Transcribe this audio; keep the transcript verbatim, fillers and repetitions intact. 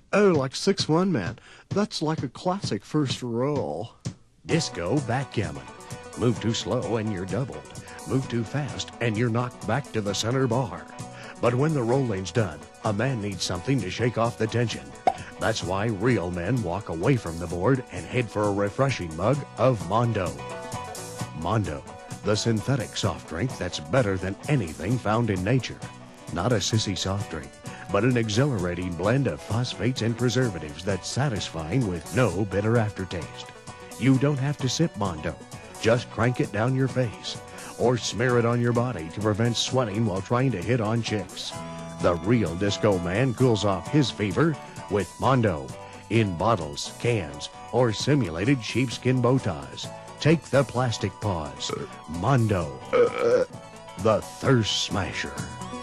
Oh, like six one, man. That's like a classic first roll. Disco backgammon. Move too slow and you're doubled. Move too fast and you're knocked back to the center bar. But when the rolling's done, a man needs something to shake off the tension. That's why real men walk away from the board and head for a refreshing mug of Mondo. Mondo, the synthetic soft drink that's better than anything found in nature. Not a sissy soft drink, but an exhilarating blend of phosphates and preservatives that's satisfying with no bitter aftertaste. You don't have to sip Mondo. Just crank it down your face or smear it on your body to prevent sweating while trying to hit on chicks. The real disco man cools off his fever with Mondo in bottles, cans, or simulated sheepskin bow ties. Take the plastic pause. Mondo, the thirst smasher.